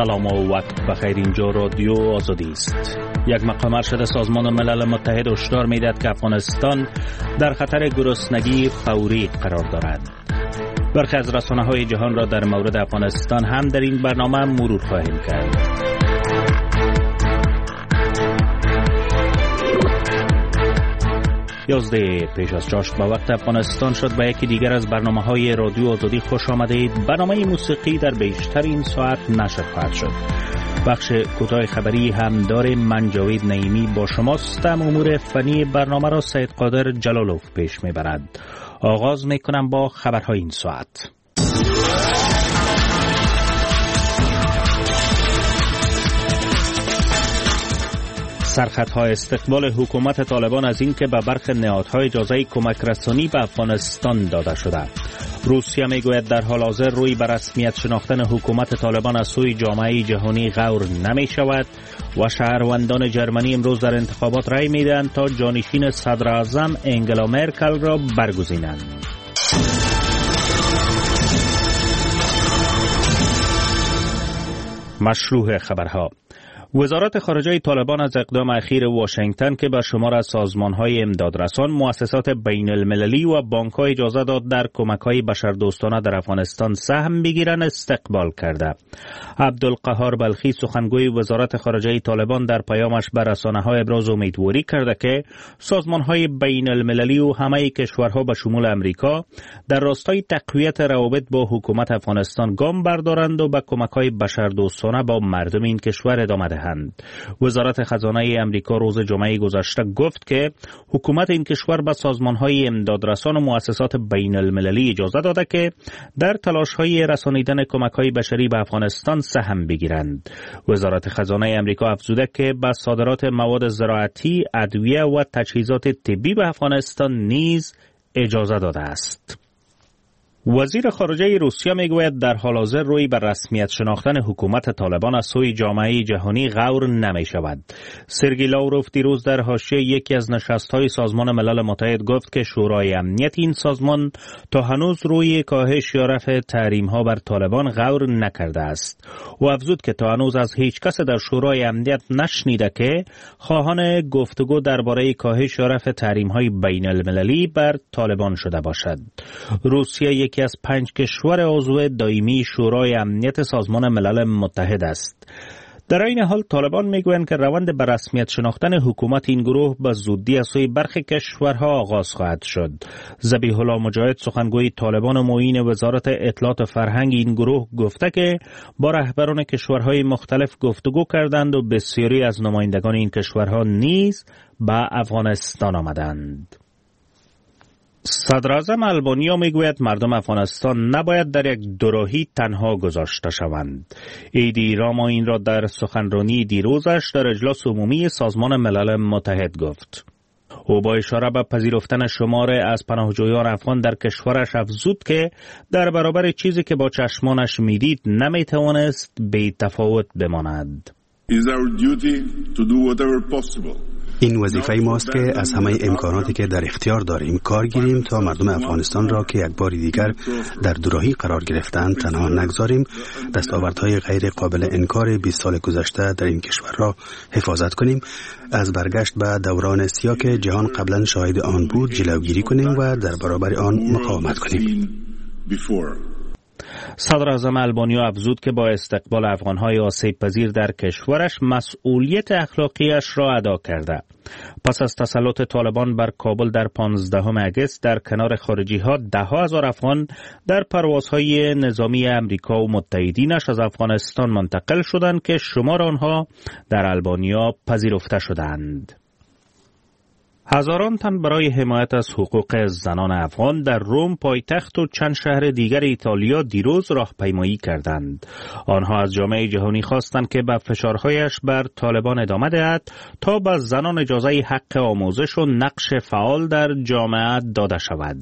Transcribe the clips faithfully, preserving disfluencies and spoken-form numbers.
سلام و وقت بخیر. اینجا رادیو آزادی است. یک مقام ارشد سازمان ملل متحد هشدار می‌دهد که افغانستان در خطر گرسنگی فوری قرار دارد. برخی از رسانه‌های جهان را در مورد افغانستان هم در این برنامه مرور خواهیم کرد. یازده پیش از چاشت با وقت افغانستان شد به یکی دیگر از برنامه‌های رادیو آزادی خوش آمدید. برنامه موسیقی در بیشتر این ساعت نشر خواهد شد. بخش کوتاه خبری هم داریم. من جاوید نعیمی با شماست. امور فنی برنامه را سید قادر جلالوف پیش میبرد. آغاز میکنم با خبرهای این ساعت. سرخطهای استقبال حکومت طالبان از اینکه به برخی نهادهای اجازه کمک رسانی به افغانستان داده شده. روسیه میگوید در حال حاضر روی به رسمیت شناختن حکومت طالبان از سوی جامعه جهانی غور نمی شود و شهروندان جرمنی امروز در انتخابات رای میدهند تا جانشین صدر اعظم انگلا مرکل را برگزینند. مشروع خبرها. وزارت خارجه طالبان از اقدام اخیر واشنگتن که به شمار از سازمان‌های امدادرسان، مؤسسات بین المللی و بانک‌ها اجازه داد در کمک‌های بشردوستانه در افغانستان سهم بگیرند استقبال کرده. عبدالقهار بلخی سخنگوی وزارت خارجه طالبان در پیامش به رسانه‌ها ابراز امیدواری کرده که سازمان‌های بین المللی و همه کشورها به شمول امریکا در راستای تقویت روابط با حکومت افغانستان گام بردارند و به کمک‌های بشردوستانه با مردم این کشور ادامه دهند. وزارت خزانه امریکا روز جمعه گذشته گفت که حکومت این کشور به سازمان‌های امدادرسان و مؤسسات بین المللی اجازه داده که در تلاش‌های رسانیدن کمک‌های بشری به افغانستان سهم بگیرند. وزارت خزانه امریکا افزوده که به صادرات مواد زراعتی، ادویه و تجهیزات طبی به افغانستان نیز اجازه داده است. وزیر خارجه روسیه میگوید در حال حاضر روی به رسمیت شناختن حکومت طالبان از سوی جامعه جهانی غور نمی شود. سرگئی لاوروف دیروز در حاشیه یکی از نشست‌های سازمان ملل متحد گفت که شورای امنیت این سازمان تا هنوز روی کاهش یا رفع تحریم‌ها بر طالبان غور نکرده است. او افزود که تا هنوز از هیچ کس در شورای امنیت نشنیده که خواهان گفتگو درباره کاهش یا رفع تحریم‌های بین المللی بر طالبان شده باشد. روسیه یک یکی از پنج کشور عضو دائمی شورای امنیت سازمان ملل متحد است. در این حال طالبان میگویند که روند به رسمیت شناختن حکومت این گروه به زودی از سوی برخی کشورها آغاز خواهد شد. ذبیح الله مجاهد سخنگوی طالبان و معین وزارت اطلاعات و فرهنگ این گروه گفته که با رهبران کشورهای مختلف گفتگو کردند و بسیاری از نمایندگان این کشورها نیز به افغانستان آمدند. صدر اعظم آلبانیا میگوید مردم افغانستان نباید در یک دوراهی تنها گذاشته شوند. ایدی راما این را در سخنرانی دیروزش در اجلاس عمومی سازمان ملل متحد گفت. او با اشاره به پذیرفتن شمار از پناهجویان افغان در کشورش افزود که در برابر چیزی که با چشمانش میدید نمیتوانست بی تفاوت بماند. این وظیفه ماست که از همه امکاناتی که در اختیار داریم کار گیریم تا مردم افغانستان را که یک بار دیگر در دوراهی قرار گرفتند تنها نگذاریم. دستاوردهای غیر قابل انکار بیست سال گذشته در این کشور را حفاظت کنیم. از برگشت به دوران سیاه که جهان قبلا شاهد آن بود جلوگیری کنیم و در برابر آن مقاومت کنیم. صدر اعظم آلبانیا افزود که با استقبال افغانهای آسیب پذیر در کشورش مسئولیت اخلاقیش را ادا کرده. پس از تسلط طالبان بر کابل در پانزدهم اگست در کنار خارجی ها ده ها هزار افغان در پروازهای نظامی امریکا و متحدینش از افغانستان منتقل شدند که شمار آنها در آلبانیا پذیرفته شدند. هزاران تن برای حمایت از حقوق زنان افغان در روم پایتخت و چند شهر دیگر ایتالیا دیروز راهپیمایی کردند. آنها از جامعه جهانی خواستند که به فشارهایش بر طالبان ادامه دهد تا به زنان اجازه حق آموزش و نقش فعال در جامعه داده شود.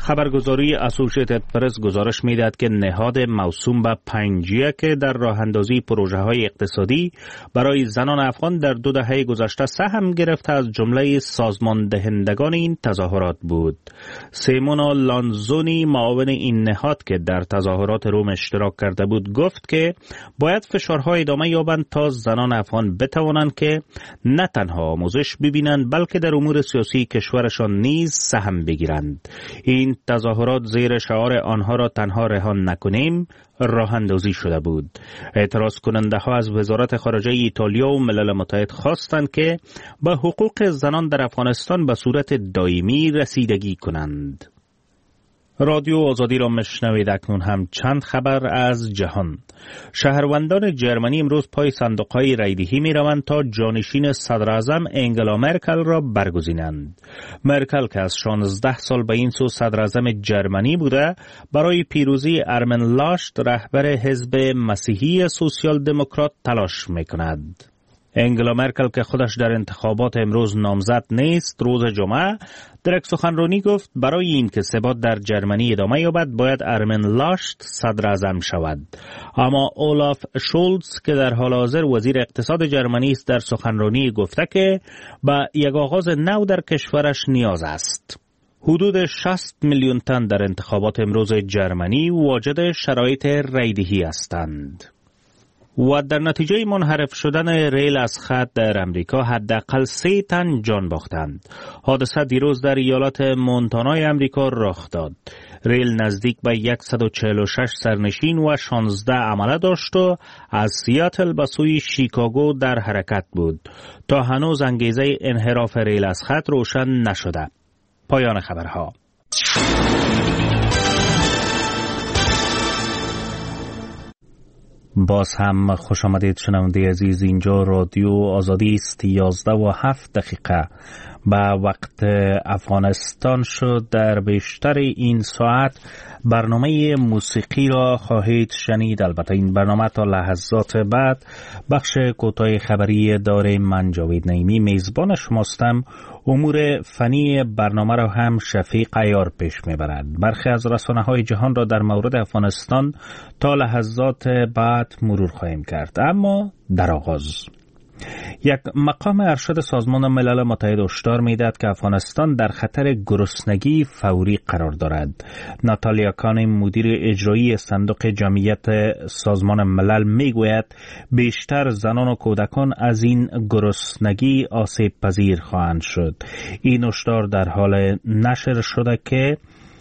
خبرگزاری اسوسییتد پرس گزارش می‌دهد که نهاد موسوم به پنجیه که در راه اندازی پروژه‌های اقتصادی برای زنان افغان در دو دهه گذشته سهم گرفته از جمله سازمان دهندگان این تظاهرات بود. سیمونا لانزونی معاون این نهاد که در تظاهرات روم اشتراک کرده بود گفت که باید فشارها ادامه یابند تا زنان افغان بتوانند که نه تنها آموزش ببینند بلکه در امور سیاسی کشورشان نیز سهم بگیرند. این تظاهرات زیر شعار آنها را تنها رهان نکنیم راه اندازی شده بود. اعتراض کننده ها از وزارت خارجه ایتالیا و ملل متحد خواستند که به حقوق زنان در افغانستان به صورت دائمی رسیدگی کنند. رادیو آزادی را مشنوید. اکنون هم چند خبر از جهان. شهروندان جرمنی امروز پای صندوق‌های رایدهی می‌روند تا جانشین صدر اعظم انگلا مرکل را برگزینند. مرکل که از شانزده سال به این سو صدر اعظم جرمنی بوده، برای پیروزی ارمن لاشت رهبر حزب مسیحی سوسیال دموکرات تلاش می‌کند. انگلا مرکل که خودش در انتخابات امروز نامزد نیست، روز جمعه در یک سخنرانی گفت برای این که ثبات در جرمنی ادامه یابد باید ارمن لاشت صدر اعظم شود. اما اولاف شولز که در حال حاضر وزیر اقتصاد جرمنی است در سخنرانی گفته که به یک آغاز نو در کشورش نیاز است. حدود شصت میلیون تن در انتخابات امروز جرمنی واجد شرایط رایدهی هستند. و در نتیجه منحرف شدن ریل از خط در امریکا حداقل سه تن جان باختند. حادثه دیروز در ایالات مونتانای امریکا رخ داد. ریل نزدیک به صد و چهل و شش سرنشین و شانزده عمله داشت و از سیاتل به سوی شیکاگو در حرکت بود. تا هنوز انگیزه انحراف ریل از خط روشن نشده. پایان خبرها. باز هم خوش آمدید شنونده عزیز. اینجا رادیو آزادی است. یازده و هفت دقیقه به وقت افغانستان شد. در بیشتر این ساعت برنامه موسیقی را خواهید شنید. البته این برنامه تا لحظات بعد بخش کوتاه خبری داریم. من جاوید نعیمی میزبان شماستم. امور فنی برنامه را هم شفیق عیار پیش میبرد. برخی از رسانه‌های جهان را در مورد افغانستان تا لحظات بعد مرور خواهیم کرد. اما در آغاز یک مقام ارشد سازمان ملل متحد هشدار می‌دهد که افغانستان در خطر گرسنگی فوری قرار دارد. ناتالیا کانیم مدیر اجرایی صندوق جمعیت سازمان ملل میگوید بیشتر زنان و کودکان از این گرسنگی آسیب پذیر خواهند شد. این هشدار در حال نشر شده که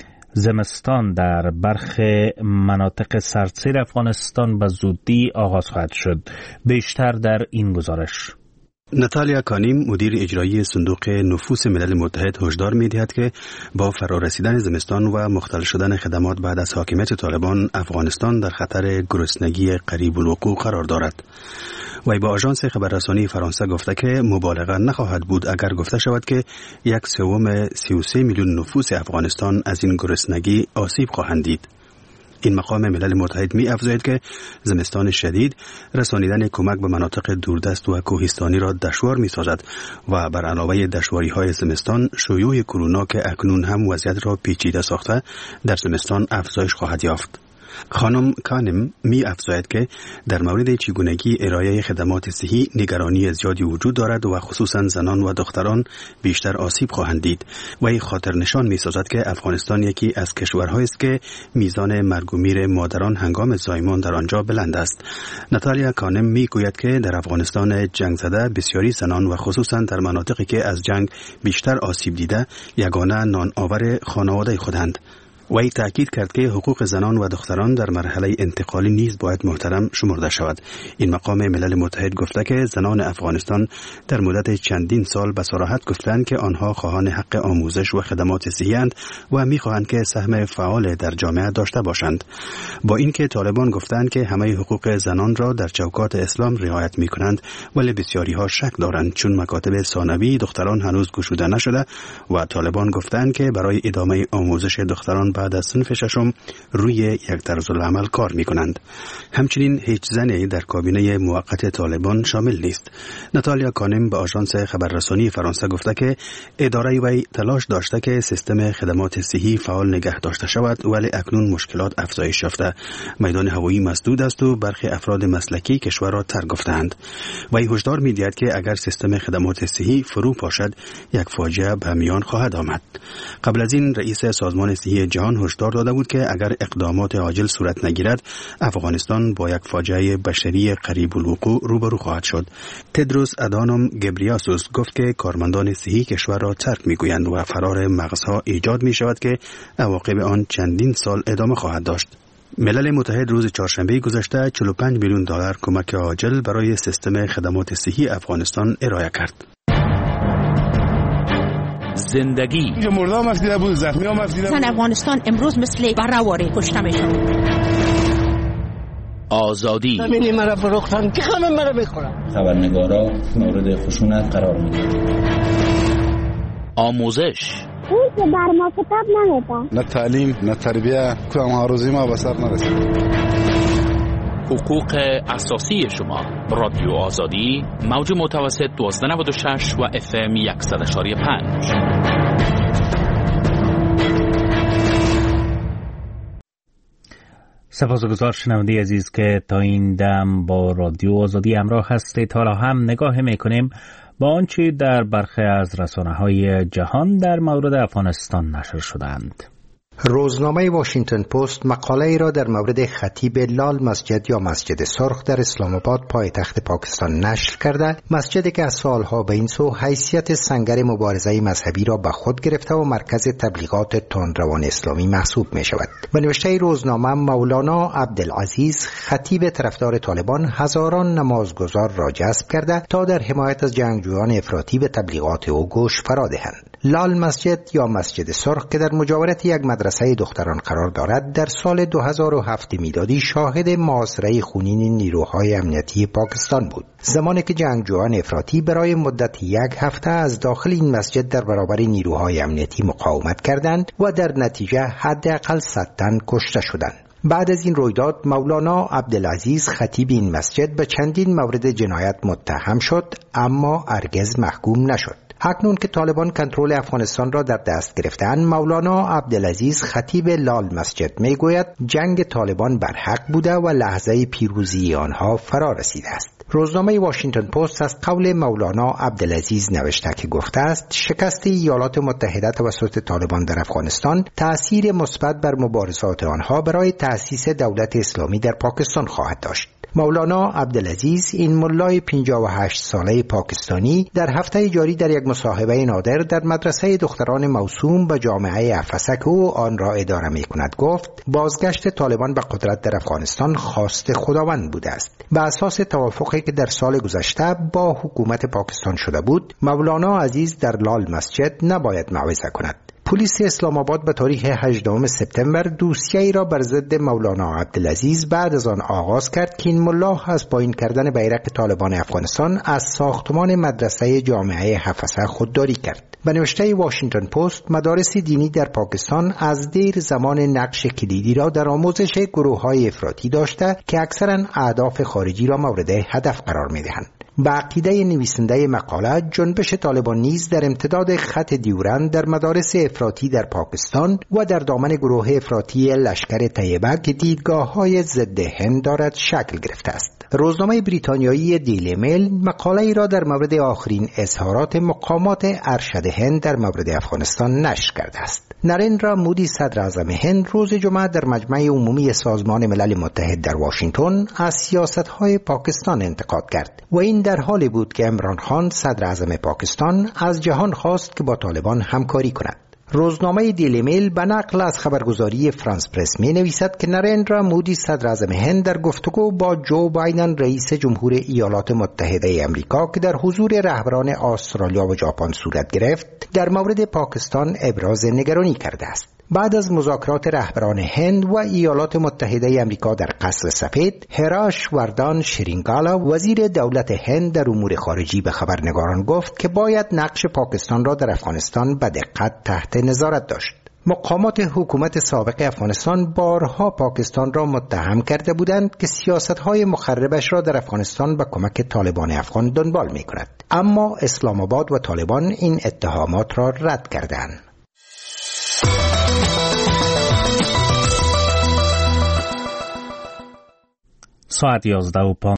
زمستان در برخی مناطق سردسیر افغانستان به زودی آغاز خواهد شد. بیشتر در این گزارش. ناتالیا کانیم مدیر اجرایی صندوق نفوس ملل متحد هشدار می‌دهد که با فرارسیدن زمستان و مختل شدن خدمات بعد از حاکمیت طالبان، افغانستان در خطر گرسنگی قریب الوقوع قرار دارد. وی با آژانس خبررسانی فرانسه گفته که مبالغه نخواهد بود اگر گفته شود که یک سوم سی و سه میلیون نفوس افغانستان از این گرسنگی آسیب خواهند دید. این مقام ملل متحد می افزاید که زمستان شدید رسانیدن کمک به مناطق دوردست و کوهستانی را دشوار می سازد و بر علاوه دشواری های زمستان، شیوع کرونا که اکنون هم وضعیت را پیچیده ساخته در زمستان افزایش خواهد یافت. خانم کانم می افزاید که در مورد چگونگی ارائه خدمات صحی نگرانی زیادی وجود دارد و خصوصا زنان و دختران بیشتر آسیب خواهند دید. وی خاطر نشان می سازد که افغانستان یکی از کشورهایی است که میزان مرگ و میر مادران هنگام زایمان در آنجا بلند است. ناتالیا کانم می گوید که در افغانستان جنگ زده بسیاری زنان و خصوصا در مناطقی که از جنگ بیشتر آسیب دیده یگانه نان آور خانواده خودند. وی تأکید کرد که حقوق زنان و دختران در مرحله انتقالی نیز باید محترم شمرده شود. این مقام ملل متحد گفته که زنان افغانستان در مدت چندین سال به صراحت گفتند که آنها خواهان حق آموزش و خدمات صحی اند و می‌خواهند که سهم فعال در جامعه داشته باشند. با اینکه طالبان گفتند که همه حقوق زنان را در چوکات اسلام رعایت می‌کنند، ولی بسیاری‌ها شک دارند چون مکاتب ثانوی دختران هنوز گشوده نشده و طالبان گفتند که برای ادامه آموزش دختران بعد از صنف ششم روی یک طرزالعمل کار می کنند. همچنین هیچ زنی در کابینه موقت طالبان شامل نیست. ناتالیا کانم به آژانس خبررسانی فرانسه گفته که اداره وی تلاش داشته که سیستم خدمات صحی فعال نگه داشته شود، ولی اکنون مشکلات افزایش یافته. میدان هوایی مسدود است و برخی افراد مسلکی کشور را ترک گفتند. وی هشدار می‌دهد که اگر سیستم خدمات صحی فرو پاشد یک فاجعه به میان خواهد آمد. قبل از این رئیس سازمان صحی جهان هشدار داده بود که اگر اقدامات عاجل صورت نگیرد افغانستان با یک فاجعه بشری قریب الوقوع روبرو خواهد شد. تدروس ادانوم گبریاسوس گفت که کارمندان صحی کشور را ترک می‌گویند و فرار مغزها ایجاد می‌شود که عواقب آن چندین سال ادامه خواهد داشت. ملل متحد روز چهارشنبه گذشته چهل و پنج میلیون دلار کمک عاجل برای سیستم خدمات صحی افغانستان ارائه کرد. زندگی اینجا مردم مفیده بود، زخمی ها مفیده بود. افغانستان امروز مثل برآواره کشته میشد. آزادی همینی مرا فروختن که همه مرا بخورن. خبرنگارا مورد خشونت قرار میگیرن. آموزش اون که بر ما کتاب نمیده. نه تعلیم نه تربیه که هم آرزوی ما به سر نرسید. حقوق اساسی شما. رادیو آزادی موج متوسط دوازده نود و شش و اف ام صد و پنج. سپاسگزار شنونده عزیز که تا این دم با رادیو آزادی همراه هستید. حالا هم نگاه میکنیم با آنچه در برخی از رسانه‌های جهان در مورد افغانستان نشر شدند. روزنامه واشنگتن پست مقاله ای را در مورد خطیب لال مسجد یا مسجد سرخ در اسلام آباد پایتخت پاکستان نشر کرده. مسجدی که از سالها به این سو حیثیت سنگر مبارزه مذهبی را به خود گرفته و مرکز تبلیغات تندروان اسلامی محسوب می شود. به نوشته روزنامه مولانا عبدالعزیز خطیب طرفدار طالبان هزاران نمازگزار را جذب کرده تا در حمایت از جنگجویان افراطی به تبلیغات او گوش فرا دهند. لال مسجد یا مسجد سرخ که در مجاورت یک مدرسه دختران قرار دارد در سال دو هزار و هفت میلادی شاهد محاصره خونین نیروهای امنیتی پاکستان بود، زمانی که جنگجویان افراطی برای مدت یک هفته از داخل این مسجد در برابر نیروهای امنیتی مقاومت کردند و در نتیجه حداقل صد تن کشته شدند. بعد از این رویداد مولانا عبدالعزیز خطیب این مسجد به چندین مورد جنایت متهم شد، اما هرگز محکوم نشد. اکنون که طالبان کنترل افغانستان را در دست گرفتند، مولانا عبدالعزیز خطیب لال مسجد میگوید جنگ طالبان برحق بوده و لحظه پیروزی آنها فرا رسیده است. روزنامه واشنگتن پست از قول مولانا عبدالعزیز نوشته که گفته است شکست ایالات متحده توسط طالبان در افغانستان تأثیر مثبت بر مبارزات آنها برای تأسیس دولت اسلامی در پاکستان خواهد داشت. مولانا عبدالعزیز این ملای پنجاه و هشت ساله پاکستانی در هفته جاری در یک مصاحبه نادر در مدرسه دختران موسوم به جامعه افسک او آن را اداره می کند گفت بازگشت طالبان به قدرت در افغانستان خواست خداوند بوده است. به اساس توافقی که در سال گذشته با حکومت پاکستان شده بود، مولانا عزیز در لال مسجد نباید موعظه کند. پلیس اسلام آباد به تاریخ هجدهم سپتامبر دوسیه‌ای را بر ضد مولانا عبدالعزیز بعد از آن آغاز کرد که این ملا از پایین کردن بیرق طالبان افغانستان از ساختمان مدرسه جامعه حفصه خودداری کرد. به نوشته واشنگتن پست مدارس دینی در پاکستان از دیر زمان نقش کلیدی را در آموزش گروه‌های افراطی داشته که اکثراً اهداف خارجی را مورد هدف قرار می‌دهند. به عقیده نویسنده مقاله، جنبش طالبان نیز در امتداد خط دیورند در مدارس افراطی در پاکستان و در دامن گروه افراطی لشکر طیبه که دیدگاه‌های ضد هند دارد شکل گرفته است. روزنامه بریتانیایی دیلی میل مقاله ای را در مورد آخرین اظهارات مقامات ارشد هند در مورد افغانستان نشر کرده است. نریندرا مودی صدر اعظم هند روز جمعه در مجمع عمومی سازمان ملل متحد در واشنگتن از سیاست‌های پاکستان انتقاد کرد و این در حالی بود که عمران خان صدر اعظم پاکستان از جهان خواست که با طالبان همکاری کند. روزنامه دیلی میل به نقل از خبرگزاری فرانس پرس می نویسد که نریندرا مودی صدر اعظم هند در گفتگو با جو بایدن رئیس جمهور ایالات متحده آمریکا که در حضور رهبران استرالیا و ژاپن صورت گرفت در مورد پاکستان ابراز نگرانی کرده است. بعد از مذاکرات رهبران هند و ایالات متحده آمریکا در قصر سفید، هراش وردان شرینگالا وزیر دولت هند در امور خارجی به خبرنگاران گفت که باید نقش پاکستان را در افغانستان به دقت تحت نظارت داشت. مقامات حکومت سابق افغانستان بارها پاکستان را متهم کرده بودند که سیاست‌های مخربش را در افغانستان به کمک طالبان افغان دنبال می‌کند. اما اسلام آباد و طالبان این اتهامات را رد کردند. ساعت یازده و